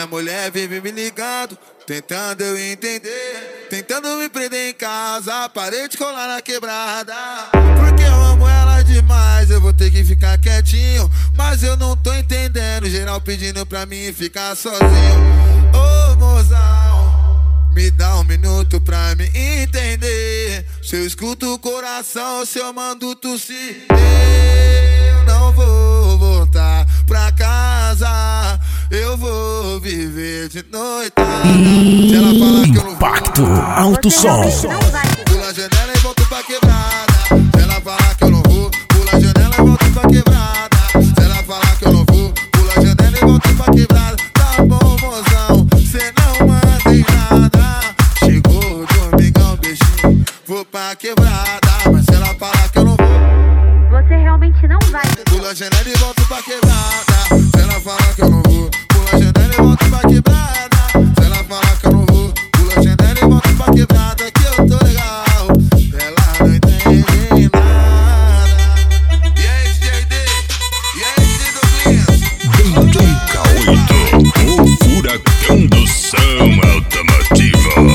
mulher vive me ligando, tentando eu entender, tentando me prender em casa, parei de colar na quebrada. Porque eu amo ela demais, eu vou ter que ficar quietinho, mas eu não tô entendendo, geral pedindo pra mim ficar sozinho. Ô mozão, me dá um minuto pra me entender, se eu escuto o coração, se eu mando tossir, eu não vou voltar pra casa, eu vou viver de noite. Se ela falar que eu não Impacto Alto Som. Pula a janela e volto pra quebrada. Se ela falar que eu não vou, pula a janela e volto pra quebrada. Se ela falar que eu não vou, pula a janela e volto pra quebrada. Tá bom, mozão, cê não manda em nada. Chegou o domingão, beijinho, vou pra quebrada. Mas se ela falar que eu não vou, você realmente não vai. pula a janela e volto pra quebrada. Se ela falar que eu não vou, pula a janela e volto pra quebrada. Se ela falar que eu não vou, pula a janela e volto pra quebrada. Que eu tô legal, ela não entende nada. E aí, DJ D? E aí, DJ Douglas? DJ K8, o furacão do som automotivo.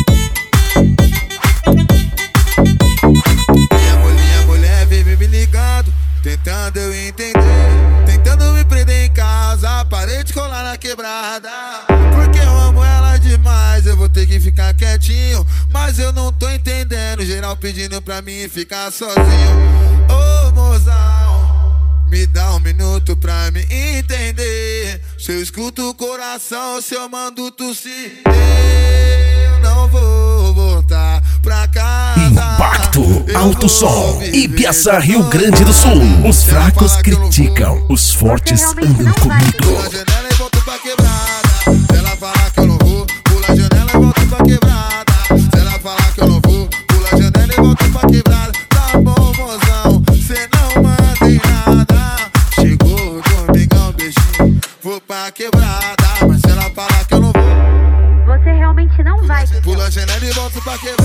Minha mulher vive me ligando, tentando eu entender, tentando me prender em casa, parei de colar na quebrada. Porque eu amo ela demais, eu vou ter que ficar quietinho, mas eu não tô entendendo, geral pedindo pra mim ficar sozinho. Ô mozão, me dá um minuto pra me entender, se eu escuto o coração, se eu mando tossir, eu não vou voltar pra casa. Impacto Alto Som. Ibiaçá, Rio Grande do Sul. Os fracos criticam, os fortes andam comigo. Pula a janela e volto pra quebrada. Se ela falar que eu não vou, pula a janela e volto pra quebrada. Se ela falar que eu não vou, pula a janela e volto pra quebrada. Tá bom, mozão, cê não manda em nada. Chegou o domingão, beijinho, vou pra quebrada. Mas se ela falar que eu não vou, Você realmente não vai. pula a janela e volto pra quebrada.